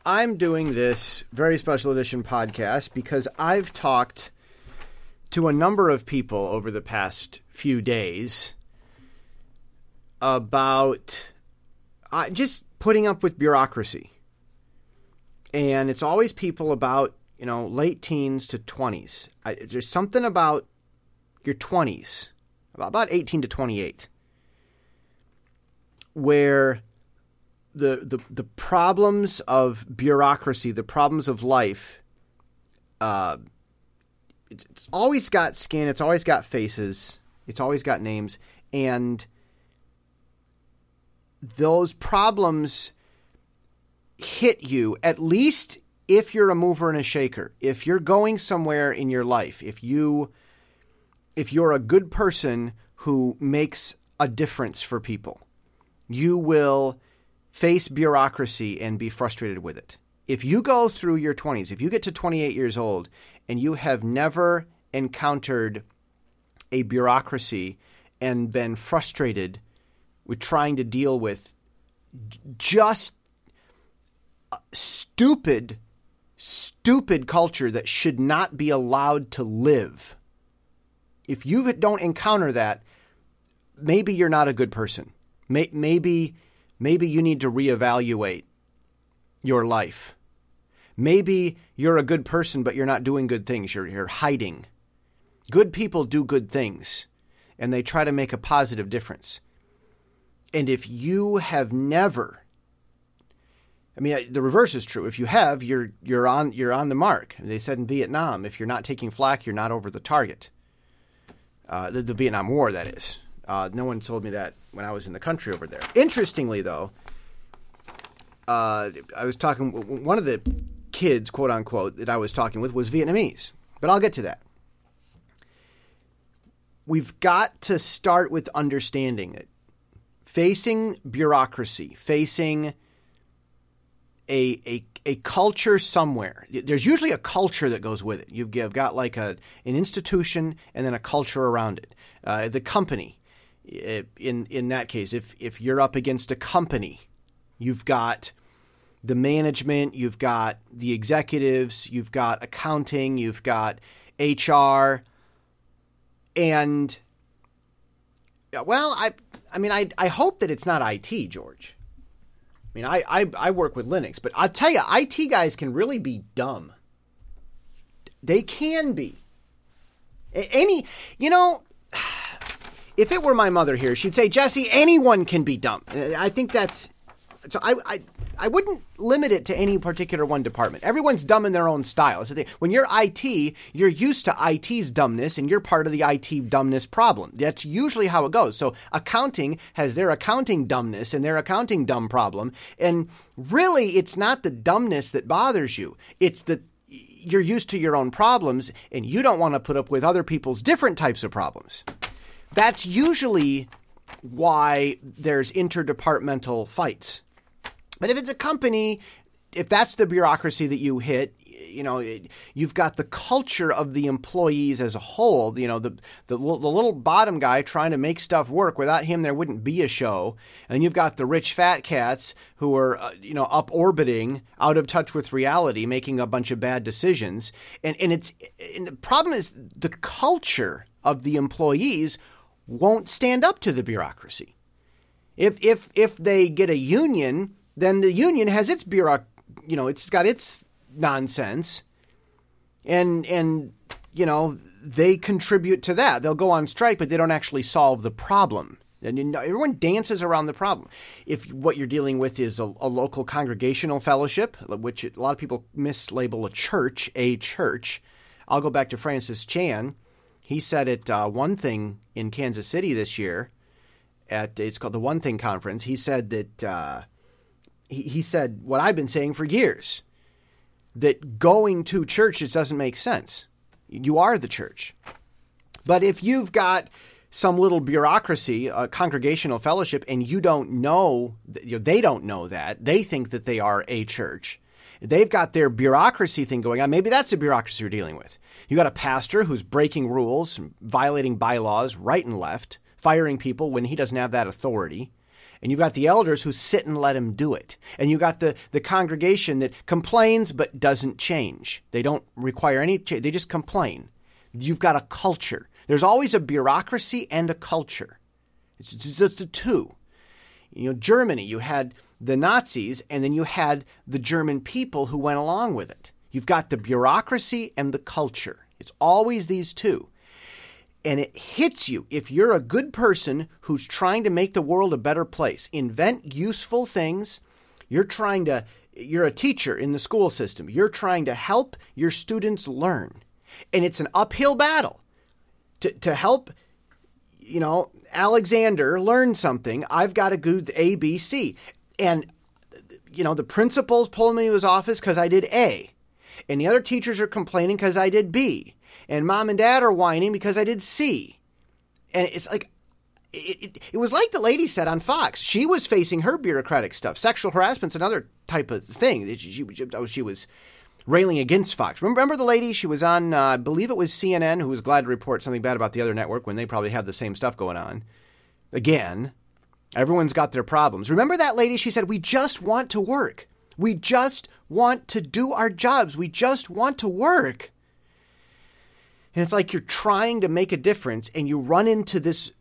I'm doing this very special edition podcast because I've talked to a number of people over the past few days about just putting up with bureaucracy. And it's always people about, late teens to 20s. There's something about your 20s, about 18 to 28, where the problems of bureaucracy, the problems of life, it's always got skin, it's always got faces, it's always got names, and those problems hit you, at least if you're a mover and a shaker. If you're going somewhere in your life, if you're a good person who makes a difference for people, you will face bureaucracy and be frustrated with it. If you go through your 20s, if you get to 28 years old and you have never encountered a bureaucracy and been frustrated with trying to deal with just stupid culture that should not be allowed to live, if you don't encounter that, maybe you're not a good person. Maybe you need to reevaluate your life. Maybe you're a good person, but you're not doing good things. You're hiding. Good people do good things, and they try to make a positive difference. And if you have never, the reverse is true. If you have, you're on the mark. They said in Vietnam, if you're not taking flak, you're not over the target. The Vietnam War, that is. No one told me that when I was in the country over there. Interestingly, though, I was talking, one of the kids, quote unquote, that I was talking with was Vietnamese. But I'll get to that. We've got to start with understanding it. Facing bureaucracy, facing a culture somewhere. There's usually a culture that goes with it. You've got like an institution and then a culture around it. The company. In that case, if you're up against a company, you've got the management, you've got the executives, you've got accounting, you've got HR, and I hope that it's not IT, George. I work with Linux, but I'll tell you, IT guys can really be dumb. They can be. If it were my mother here, she'd say, Jesse, anyone can be dumb. I think that's... So I wouldn't limit it to any particular one department. Everyone's dumb in their own style. So when you're IT, you're used to IT's dumbness, and you're part of the IT dumbness problem. That's usually how it goes. So accounting has their accounting dumbness and their accounting dumb problem. And really, it's not the dumbness that bothers you. It's that you're used to your own problems, and you don't want to put up with other people's different types of problems. That's usually why there's interdepartmental fights. But if it's a company, if that's the bureaucracy that you hit, you've got the culture of the employees as a whole, the little bottom guy trying to make stuff work. Without him, there wouldn't be a show. And you've got the rich fat cats who are, up orbiting, out of touch with reality, making a bunch of bad decisions. And the problem is the culture of the employees won't stand up to the bureaucracy. If they get a union, then the union has its it's got its nonsense, and they contribute to that. They'll go on strike, but they don't actually solve the problem. And everyone dances around the problem. If what you're dealing with is a local congregational fellowship, which a lot of people mislabel a church, I'll go back to Francis Chan. He said at One Thing in Kansas City this year, it's called the One Thing Conference. He said that he said what I've been saying for years, that going to churches doesn't make sense. You are the church. But if you've got some little bureaucracy, a congregational fellowship, and you don't know, they don't know that, they think that they are a church. They've got their bureaucracy thing going on. Maybe that's the bureaucracy you're dealing with. You got a pastor who's breaking rules, violating bylaws right and left, firing people when he doesn't have that authority. And you've got the elders who sit and let him do it. And you've got the congregation that complains but doesn't change. They don't require any change. They just complain. You've got a culture. There's always a bureaucracy and a culture. It's just the two. Germany, you had the Nazis, and then you had the German people who went along with it. You've got the bureaucracy and the culture. It's always these two. And it hits you if you're a good person who's trying to make the world a better place. Invent useful things. You're a teacher in the school system. You're trying to help your students learn. And it's an uphill battle. To help, Alexander learn something, I've got to do A, B, C. And, the principal's pulling me to his office because I did A. And the other teachers are complaining because I did B. And mom and dad are whining because I did C. And it's like, it was like the lady said on Fox. She was facing her bureaucratic stuff. Sexual harassment's another type of thing. She was railing against Fox. Remember the lady? She was on, I believe it was CNN, who was glad to report something bad about the other network when they probably have the same stuff going on. Again, everyone's got their problems. Remember that lady? She said, we just want to work. We just want to do our jobs. We just want to work. And it's like you're trying to make a difference and you run into this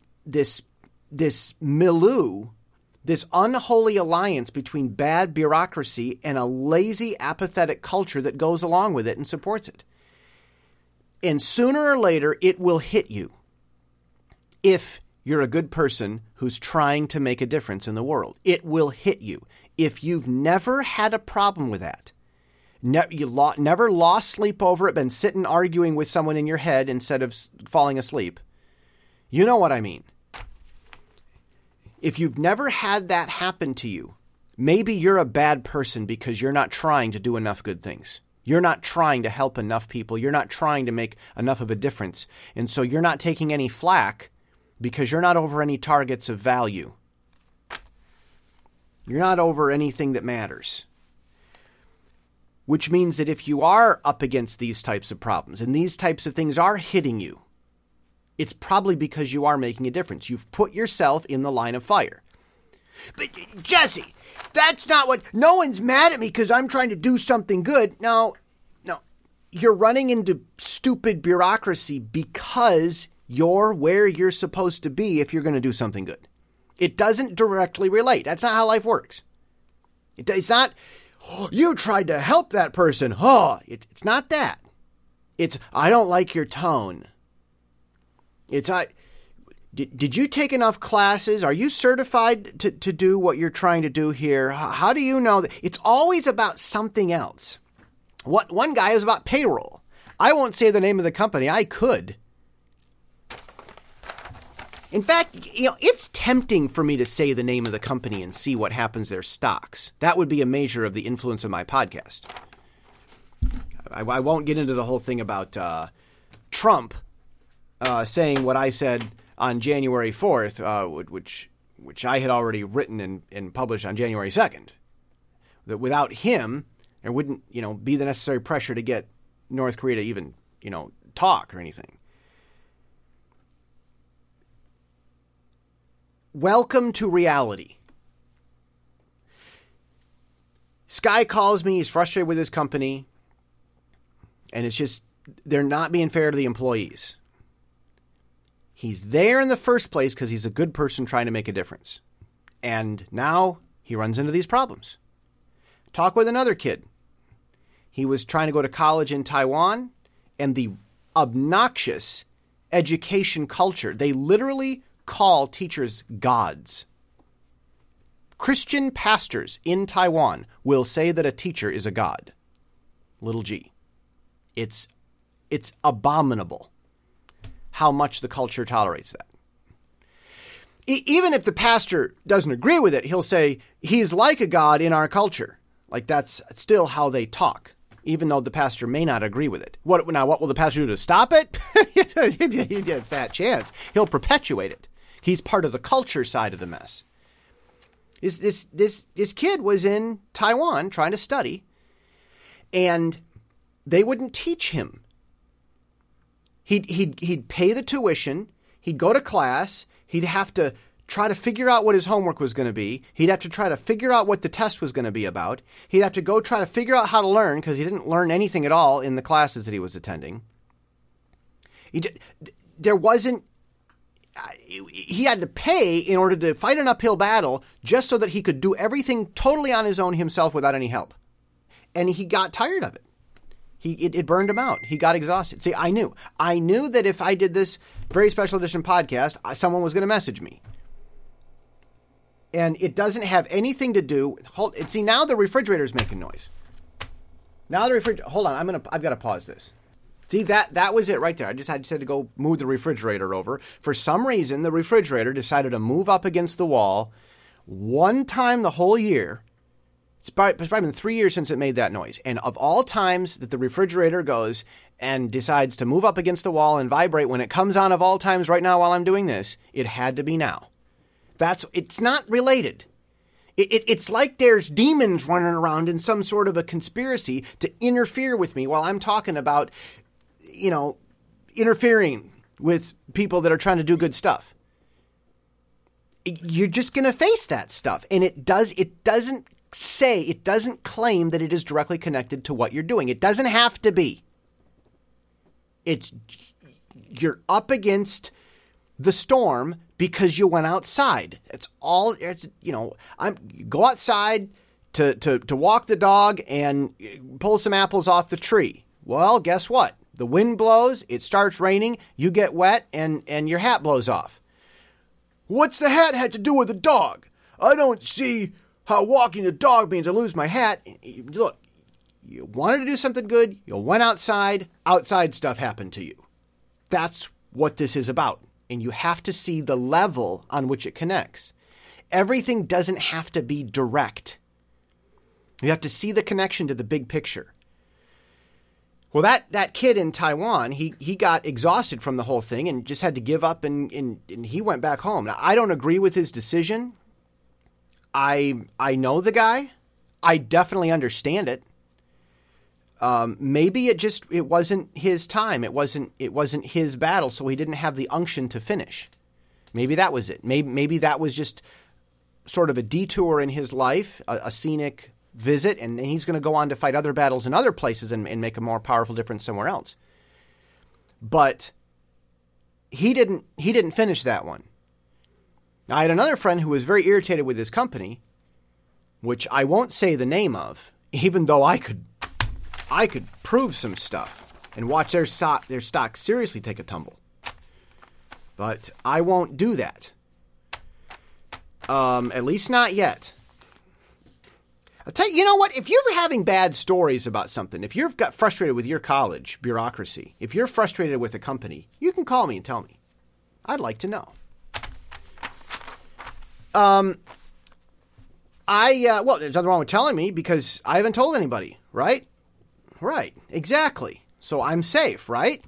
milieu, this unholy alliance between bad bureaucracy and a lazy, apathetic culture that goes along with it and supports it. And sooner or later, it will hit you if you're a good person who's trying to make a difference in the world. It will hit you. If you've never had a problem with that, you never lost sleep over it, been sitting arguing with someone in your head instead of falling asleep, you know what I mean. If you've never had that happen to you, maybe you're a bad person because you're not trying to do enough good things. You're not trying to help enough people. You're not trying to make enough of a difference. And so you're not taking any flack because you're not over any targets of value. You're not over anything that matters. Which means that if you are up against these types of problems and these types of things are hitting you, it's probably because you are making a difference. You've put yourself in the line of fire. But Jesse, that's not what... No one's mad at me because I'm trying to do something good. No. You're running into stupid bureaucracy because you're where you're supposed to be if you're going to do something good. It doesn't directly relate. That's not how life works. It's not... You tried to help that person. It's not that. It's, I don't like your tone. It's, did you take enough classes? Are you certified to do what you're trying to do here? How do you know that? It's always about something else. One guy was about payroll. I won't say the name of the company. I could. In fact, it's tempting for me to say the name of the company and see what happens to their stocks. That would be a measure of the influence of my podcast. I won't get into the whole thing about Trump saying what I said on January 4th, which I had already written and published on January 2nd. That without him, there wouldn't, be the necessary pressure to get North Korea to even, talk or anything. Welcome to reality. Sky calls me. He's frustrated with his company. And it's just, they're not being fair to the employees. He's there in the first place because he's a good person trying to make a difference. And now he runs into these problems. Talk with another kid. He was trying to go to college in Taiwan, and the obnoxious education culture, they literally call teachers gods. Christian pastors in Taiwan will say that a teacher is a god. Little g. It's abominable how much the culture tolerates that. Even if the pastor doesn't agree with it, he'll say he's like a god in our culture. Like that's still how they talk, even though the pastor may not agree with it. What will the pastor do to stop it? He'd get a fat chance. He'll perpetuate it. He's part of the culture side of the mess. This kid was in Taiwan trying to study, and they wouldn't teach him. He'd pay the tuition. He'd go to class. He'd have to try to figure out what his homework was going to be. He'd have to try to figure out what the test was going to be about. He'd have to go try to figure out how to learn because he didn't learn anything at all in the classes that he was attending. There wasn't... He had to pay in order to fight an uphill battle just so that he could do everything totally on his own himself without any help. And he got tired of it. It burned him out. He got exhausted. See, I knew that if I did this very special edition podcast, someone was going to message me. And it doesn't have anything to do. See, now the refrigerator's making noise. Now the refrigerator. Hold on, I've got to pause this. See, that was it right there. I just had to go move the refrigerator over. For some reason, the refrigerator decided to move up against the wall one time the whole year. It's probably been 3 years since it made that noise. And of all times that the refrigerator goes and decides to move up against the wall and vibrate, when it comes on of all times right now while I'm doing this, it had to be now. It's not related. It's like there's demons running around in some sort of a conspiracy to interfere with me while I'm talking about, interfering with people that are trying to do good stuff. You're just going to face that stuff. And it doesn't claim that it is directly connected to what you're doing. It doesn't have to be. You're up against the storm because you went outside. It's all, go outside to walk the dog and pull some apples off the tree. Well, guess what? The wind blows, it starts raining, you get wet, and your hat blows off. What's the hat had to do with the dog? I don't see how walking the dog means I lose my hat. Look, you wanted to do something good, you went outside stuff happened to you. That's what this is about. And you have to see the level on which it connects. Everything doesn't have to be direct. You have to see the connection to the big picture. Well, that kid in Taiwan, he got exhausted from the whole thing and just had to give up and he went back home. Now, I don't agree with his decision. I know the guy. I definitely understand it. Maybe it wasn't his time. It wasn't his battle, so he didn't have the unction to finish. Maybe that was it. Maybe that was just sort of a detour in his life, a scenic visit, and he's going to go on to fight other battles in other places and make a more powerful difference somewhere else. But he didn't finish that one. Now, I had another friend who was very irritated with his company, which I won't say the name of, even though I could prove some stuff and watch their stock seriously take a tumble. But I won't do that. At least not yet. I'll tell you, you know what? If you're having bad stories about something, if you've got frustrated with your college bureaucracy, if you're frustrated with a company, you can call me and tell me. I'd like to know. Well, there's nothing wrong with telling me because I haven't told anybody, right? Right, exactly. So I'm safe, right?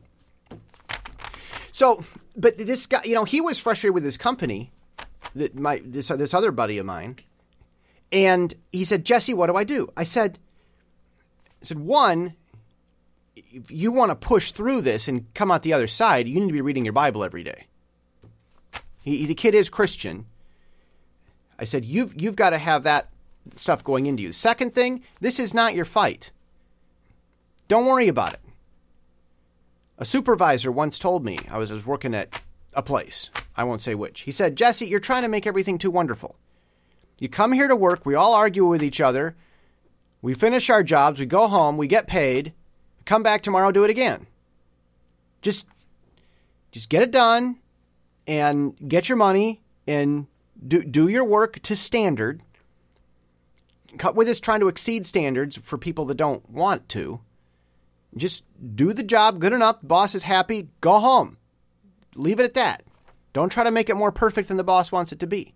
So, but this guy, he was frustrated with his company, this other buddy of mine, and he said, Jesse, what do I do? I said, one, if you want to push through this and come out the other side, you need to be reading your Bible every day. The kid is Christian. I said, you've got to have that stuff going into you. Second thing, this is not your fight. Don't worry about it. A supervisor once told me, I was working at a place, I won't say which. He said, Jesse, you're trying to make everything too wonderful. You come here to work, we all argue with each other, we finish our jobs, we go home, we get paid, come back tomorrow, do it again. Just get it done and get your money and do your work to standard. Cut with this trying to exceed standards for people that don't want to. Just do the job good enough. The boss is happy. Go home. Leave it at that. Don't try to make it more perfect than the boss wants it to be.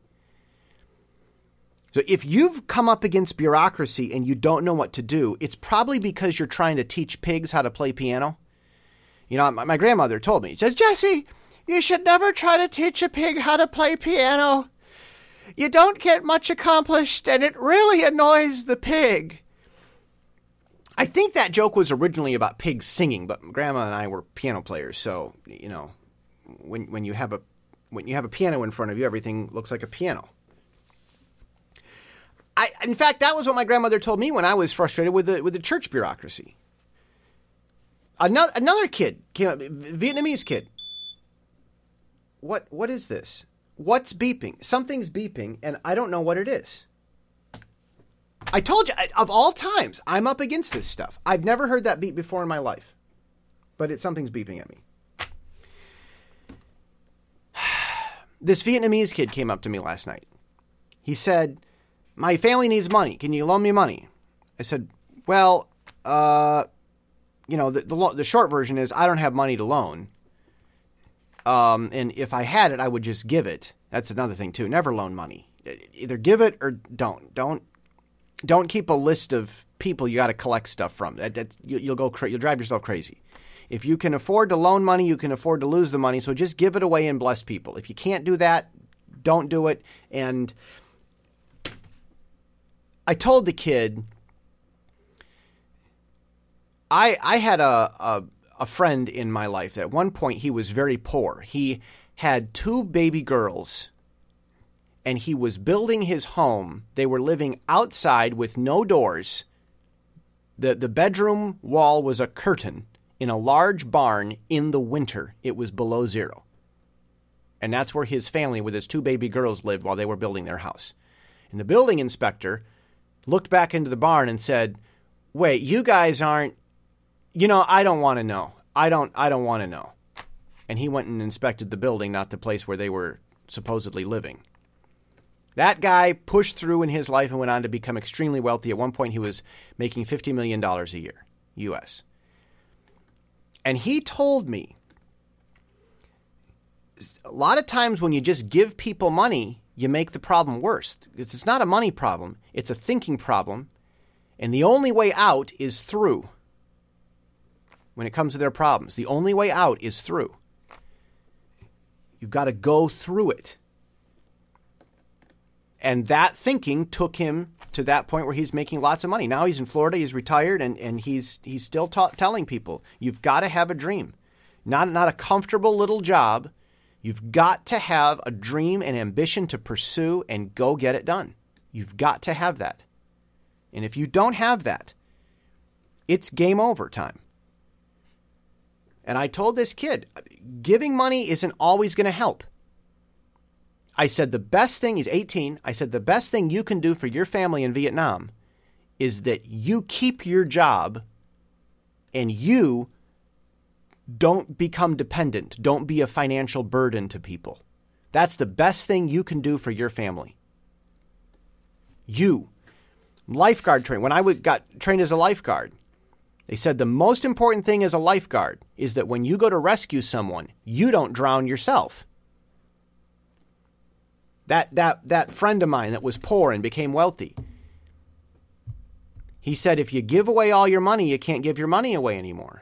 So if you've come up against bureaucracy and you don't know what to do, it's probably because you're trying to teach pigs how to play piano. My grandmother told me, she says, Jesse, you should never try to teach a pig how to play piano. You don't get much accomplished and it really annoys the pig. I think that joke was originally about pigs singing, but Grandma and I were piano players, so, when you have when you have a piano in front of you, everything looks like a piano. In fact, that was what my grandmother told me when I was frustrated with the church bureaucracy. Another kid came up, Vietnamese kid. What is this? What's beeping? Something's beeping, and I don't know what it is. I told you, of all times, I'm up against this stuff. I've never heard that beep before in my life, but something's beeping at me. This Vietnamese kid came up to me last night. He said, "My family needs money. Can you loan me money?" I said, "Well, the short version is I don't have money to loan. And if I had it, I would just give it." That's another thing too. Never loan money. Either give it or don't. Don't keep a list of people you got to collect stuff from. You'll drive yourself crazy. If you can afford to loan money, you can afford to lose the money. So just give it away and bless people. If you can't do that, don't do it. And I told the kid, I had a friend in my life that at one point he was very poor. He had 2 baby girls, and he was building his home. They were living outside with no doors. The bedroom wall was a curtain in a large barn in the winter. It was below zero. And that's where his family with his 2 baby girls lived while they were building their house. And the building inspector looked back into the barn and said, "Wait, you guys aren't, I don't want to know. I don't want to know." And he went and inspected the building, not the place where they were supposedly living. That guy pushed through in his life and went on to become extremely wealthy. At one point, he was making $50 million a year, U.S. And he told me, a lot of times when you just give people money, you make the problem worse. It's not a money problem. It's a thinking problem. And the only way out is through. When it comes to their problems, the only way out is through. You've got to go through it. And that thinking took him to that point where he's making lots of money. Now he's in Florida, he's retired, and he's still telling people, you've got to have a dream. Not a comfortable little job. You've got to have a dream and ambition to pursue and go get it done. You've got to have that. And if you don't have that, it's game over time. And I told this kid, giving money isn't always going to help. I said the best thing, he's 18, I said the best thing you can do for your family in Vietnam is that you keep your job and you don't become dependent. Don't be a financial burden to people. That's the best thing you can do for your family. You. Lifeguard training. When I got trained as a lifeguard, they said the most important thing as a lifeguard is that when you go to rescue someone, you don't drown yourself. That friend of mine that was poor and became wealthy, he said, if you give away all your money, you can't give your money away anymore.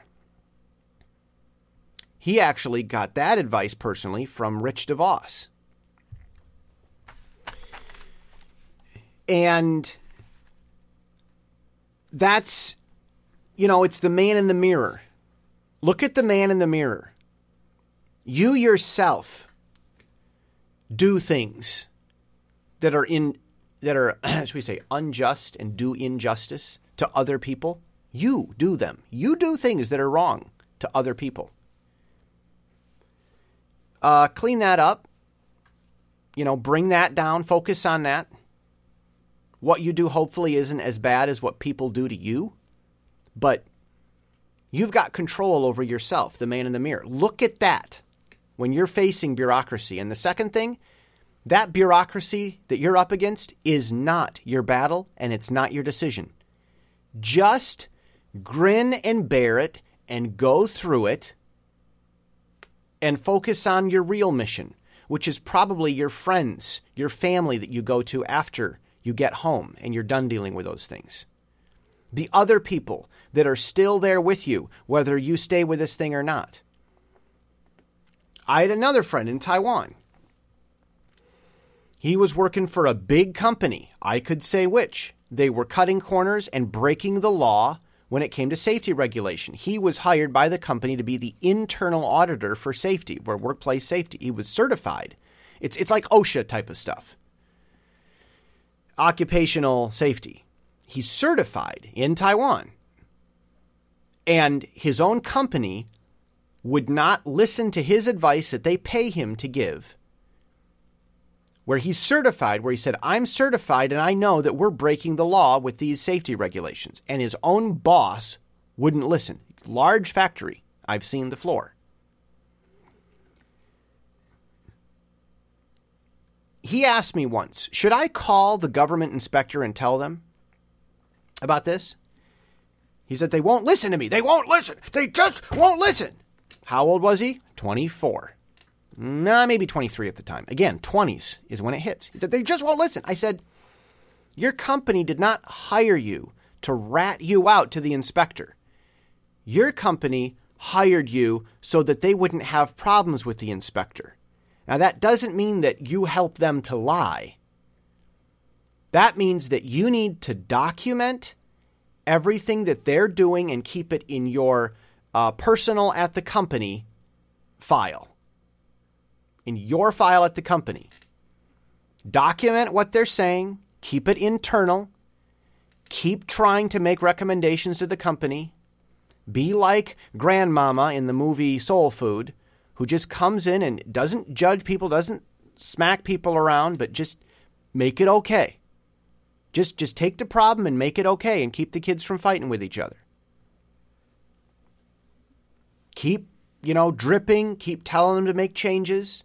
He actually got that advice personally from Rich DeVos. And that's, it's the man in the mirror. Look at the man in the mirror. You yourself do things that are should we say, unjust and do injustice to other people. You do them. You do things that are wrong to other people. Clean that up. Bring that down. Focus on that. What you do hopefully isn't as bad as what people do to you, but you've got control over yourself, the man in the mirror. Look at that when you're facing bureaucracy. And the second thing, that bureaucracy that you're up against is not your battle and it's not your decision. Just grin and bear it and go through it and focus on your real mission, which is probably your friends, your family that you go to after you get home and you're done dealing with those things. The other people that are still there with you, whether you stay with this thing or not. I had another friend in Taiwan. He was working for a big company. I could say which. They were cutting corners and breaking the law when it came to safety regulation. He was hired by the company to be the internal auditor for safety, for workplace safety. He was certified. It's like OSHA type of stuff. Occupational safety. He's certified in Taiwan. And his own company would not listen to his advice that they pay him to give, where he's certified, where he said, I'm certified and I know that we're breaking the law with these safety regulations. And his own boss wouldn't listen. Large factory. I've seen the floor. He asked me once, should I call the government inspector and tell them about this? He said, they won't listen to me. They won't listen. They just won't listen. How old was he? 24. Nah, maybe 23 at the time. Again, 20s is when it hits. He said, they just won't listen. I said, your company did not hire you to rat you out to the inspector. Your company hired you so that they wouldn't have problems with the inspector. Now, that doesn't mean that you help them to lie. That means that you need to document everything that they're doing and keep it in your personal at the company file. In your file at the company. Document what they're saying. Keep it internal. Keep trying to make recommendations to the company. Be like Grandmama in the movie Soul Food, who just comes in and doesn't judge people, doesn't smack people around, but just make it okay. Just take the problem and make it okay and keep the kids from fighting with each other. Keep, dripping. Keep telling them to make changes.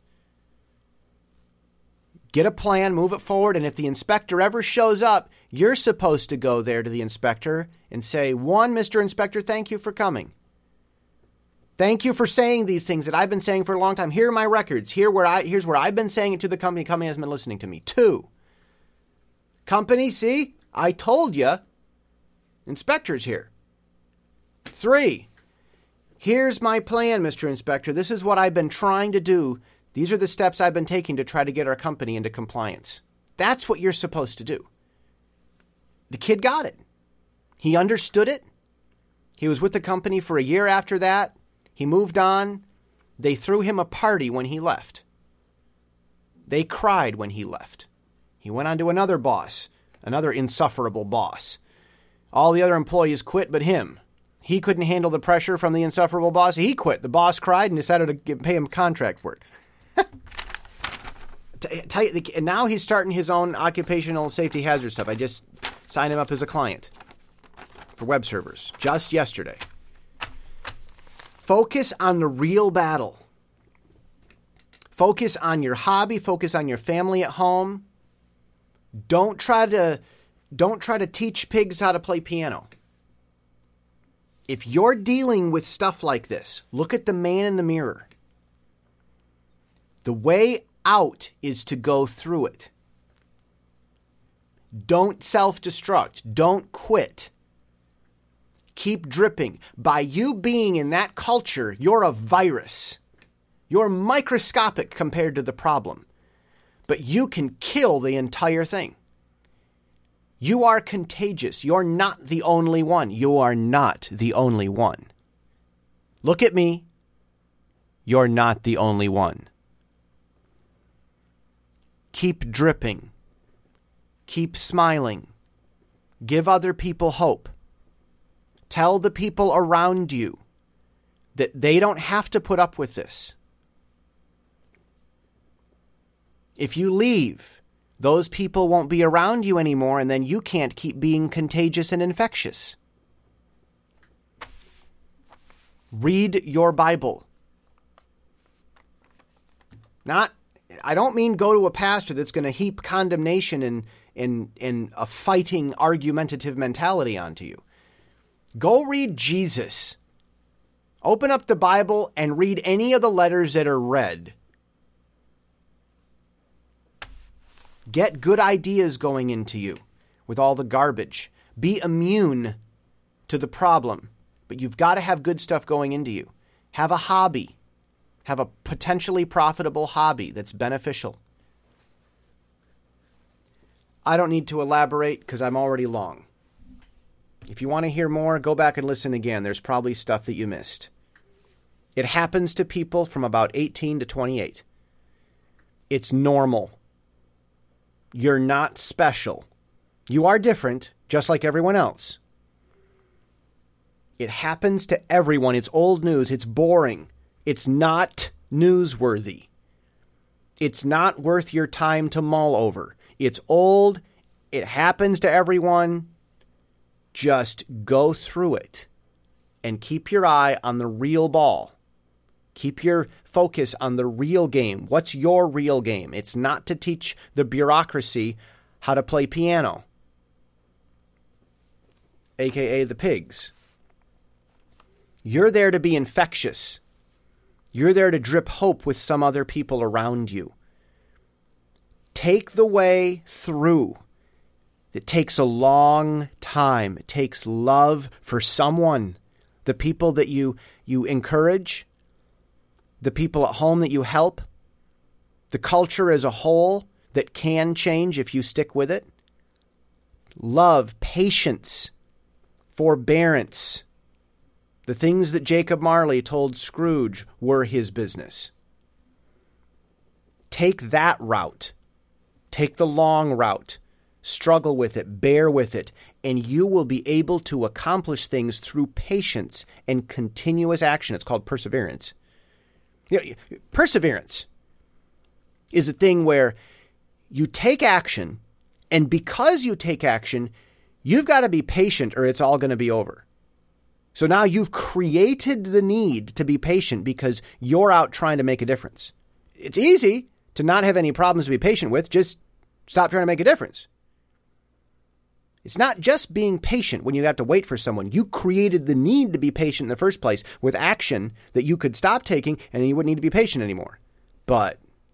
Get a plan, move it forward, and if the inspector ever shows up, you're supposed to go there to the inspector and say, one, Mr. Inspector, thank you for coming. Thank you for saying these things that I've been saying for a long time. Here are my records. Here's where I've been saying it to the company. The company hasn't been listening to me. 2, company, see, I told you. Inspector's here. 3, here's my plan, Mr. Inspector. This is what I've been trying to do. These are the steps I've been taking to try to get our company into compliance. That's what you're supposed to do. The kid got it. He understood it. He was with the company for a year after that. He moved on. They threw him a party when he left. They cried when he left. He went on to another boss, another insufferable boss. All the other employees quit but him. He couldn't handle the pressure from the insufferable boss. He quit. The boss cried and decided to pay him contract work. And now he's starting his own occupational safety hazard stuff. I just signed him up as a client for web servers just yesterday. Focus on the real battle. Focus on your hobby. Focus on your family at home. Don't try to teach pigs how to play piano. If you're dealing with stuff like this, look at the man in the mirror. The way out is to go through it. Don't self-destruct. Don't quit. Keep dripping. By you being in that culture, you're a virus. You're microscopic compared to the problem. But you can kill the entire thing. You are contagious. You're not the only one. You are not the only one. Look at me. You're not the only one. Keep dripping. Keep smiling. Give other people hope. Tell the people around you that they don't have to put up with this. If you leave, those people won't be around you anymore, and then you can't keep being contagious and infectious. Read your Bible. I don't mean go to a pastor that's going to heap condemnation and a fighting, argumentative mentality onto you. Go read Jesus. Open up the Bible and read any of the letters that are read. Get good ideas going into you with all the garbage. Be immune to the problem, but you've got to have good stuff going into you. Have a hobby. Have a potentially profitable hobby that's beneficial. I don't need to elaborate because I'm already long. If you want to hear more, go back and listen again. There's probably stuff that you missed. It happens to people from about 18 to 28. It's normal. You're not special. You are different, just like everyone else. It happens to everyone. It's old news. It's boring. It's not newsworthy. It's not worth your time to mull over. It's old. It happens to everyone. Just go through it and keep your eye on the real ball. Keep your focus on the real game. What's your real game? It's not to teach the bureaucracy how to play piano, aka the pigs. You're there to be infectious. You're there to drip hope with some other people around you. Take the way through. It takes a long time. It takes love for someone. The people that you encourage, the people at home that you help, the culture as a whole that can change if you stick with it. Love, patience, forbearance. The things that Jacob Marley told Scrooge were his business. Take that route. Take the long route. Struggle with it. Bear with it. And you will be able to accomplish things through patience and continuous action. It's called perseverance. Perseverance is a thing where you take action, and because you take action, you've got to be patient or it's all going to be over. So now you've created the need to be patient because you're out trying to make a difference. It's easy to not have any problems to be patient with. Just stop trying to make a difference. It's not just being patient when you have to wait for someone. You created the need to be patient in the first place with action that you could stop taking and then you wouldn't need to be patient anymore. But,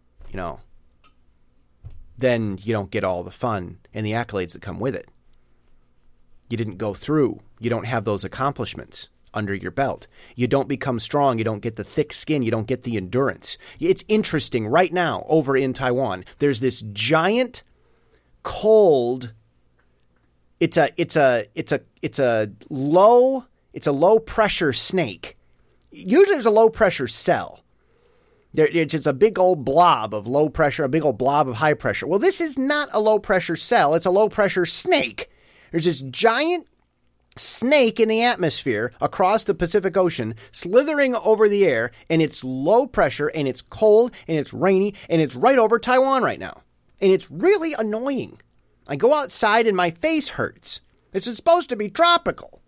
then you don't get all the fun and the accolades that come with it. You didn't go through. You don't have those accomplishments under your belt. You don't become strong. You don't get the thick skin. You don't get the endurance. It's interesting right now over in Taiwan. There's this giant, cold. It's a low pressure snake. Usually there's a low pressure cell. It's just a big old blob of low pressure, a big old blob of high pressure. Well, this is not a low pressure cell. It's a low pressure snake. There's this giant snake in the atmosphere across the Pacific Ocean, slithering over the air, and it's low pressure, and it's cold, and it's rainy, and it's right over Taiwan right now. And it's really annoying. I go outside and my face hurts. This is supposed to be tropical.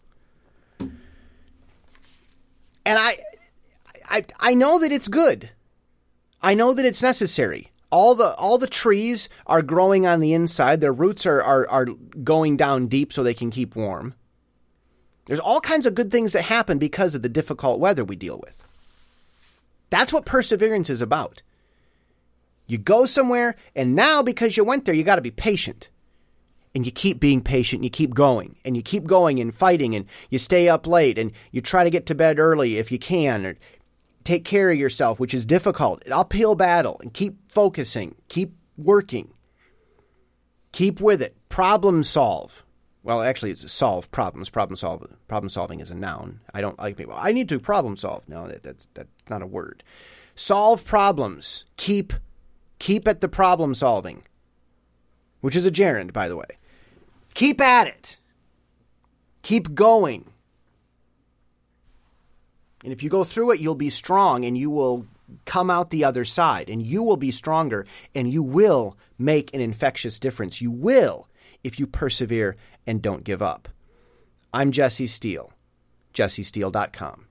And I know that it's good. I know that it's necessary. All the trees are growing on the inside. Their roots are going down deep so they can keep warm. There's all kinds of good things that happen because of the difficult weather we deal with. That's what perseverance is about. You go somewhere, and now because you went there, you got to be patient. And you keep being patient, and you keep going, and fighting, and you stay up late, and you try to get to bed early if you can, or take care of yourself, which is difficult, an uphill battle, and keep focusing, keep working, keep with it, problem solve. Well, actually, it's solve problems. Problem solving is a noun. I don't like people. I need to problem solve. No, that's not a word. Solve problems. Keep at the problem solving, which is a gerund, by the way. Keep at it. Keep going. And if you go through it, you'll be strong, and you will come out the other side, and you will be stronger, and you will make an infectious difference. You will, if you persevere and don't give up. I'm Jesse Steele, jessesteele.com.